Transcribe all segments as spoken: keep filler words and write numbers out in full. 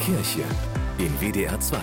Kirche in W D R zwei.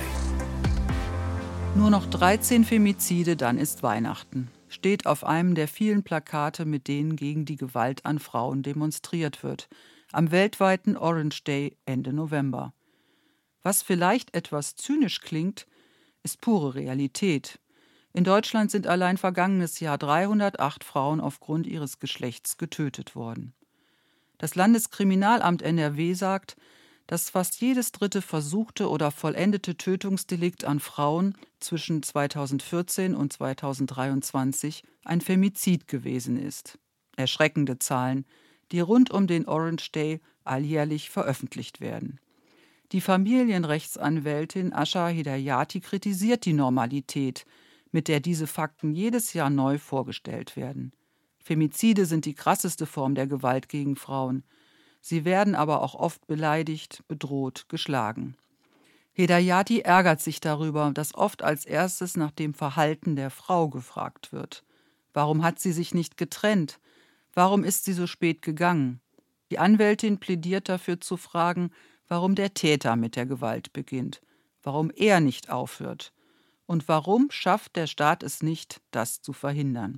Nur noch dreizehn Femizide, dann ist Weihnachten. Steht auf einem der vielen Plakate, mit denen gegen die Gewalt an Frauen demonstriert wird. Am weltweiten Orange Day Ende November. Was vielleicht etwas zynisch klingt, ist pure Realität. In Deutschland sind allein vergangenes Jahr dreihundertacht Frauen aufgrund ihres Geschlechts getötet worden. Das Landeskriminalamt N R W sagt, dass fast jedes dritte versuchte oder vollendete Tötungsdelikt an Frauen zwischen zweitausendvierzehn und zweitausenddreiundzwanzig ein Femizid gewesen ist. Erschreckende Zahlen, die rund um den Orange Day alljährlich veröffentlicht werden. Die Familienrechtsanwältin Asha Hedayati kritisiert die Normalität, mit der diese Fakten jedes Jahr neu vorgestellt werden. Femizide sind die krasseste Form der Gewalt gegen Frauen. Sie werden aber auch oft beleidigt, bedroht, geschlagen. Hedayati ärgert sich darüber, dass oft als erstes nach dem Verhalten der Frau gefragt wird. Warum hat sie sich nicht getrennt? Warum ist sie so spät gegangen? Die Anwältin plädiert dafür zu fragen, warum der Täter mit der Gewalt beginnt, warum er nicht aufhört und warum schafft der Staat es nicht, das zu verhindern.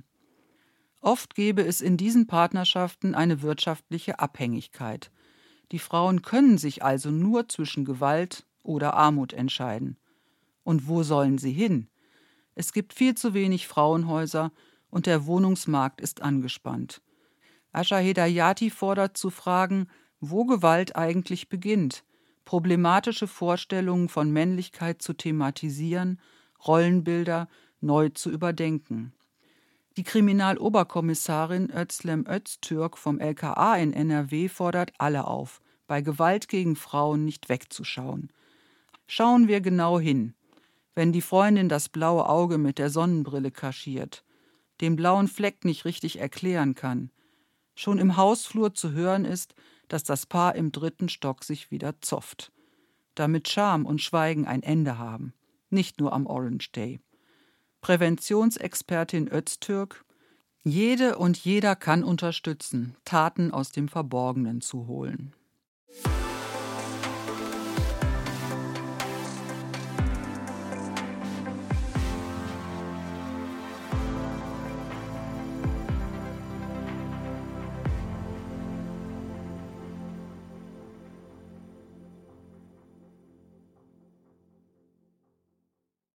Oft gäbe es in diesen Partnerschaften eine wirtschaftliche Abhängigkeit. Die Frauen können sich also nur zwischen Gewalt oder Armut entscheiden. Und wo sollen sie hin? Es gibt viel zu wenig Frauenhäuser und der Wohnungsmarkt ist angespannt. Asha Hedayati fordert zu fragen, wo Gewalt eigentlich beginnt, problematische Vorstellungen von Männlichkeit zu thematisieren, Rollenbilder neu zu überdenken. Die Kriminaloberkommissarin Özlem Öztürk vom L K A in N R W fordert alle auf, bei Gewalt gegen Frauen nicht wegzuschauen. Schauen wir genau hin. Wenn die Freundin das blaue Auge mit der Sonnenbrille kaschiert, den blauen Fleck nicht richtig erklären kann, schon im Hausflur zu hören ist, dass das Paar im dritten Stock sich wieder zofft. Damit Scham und Schweigen ein Ende haben, nicht nur am Orange Day. Präventionsexpertin Öztürk: Jede und jeder kann unterstützen, Taten aus dem Verborgenen zu holen.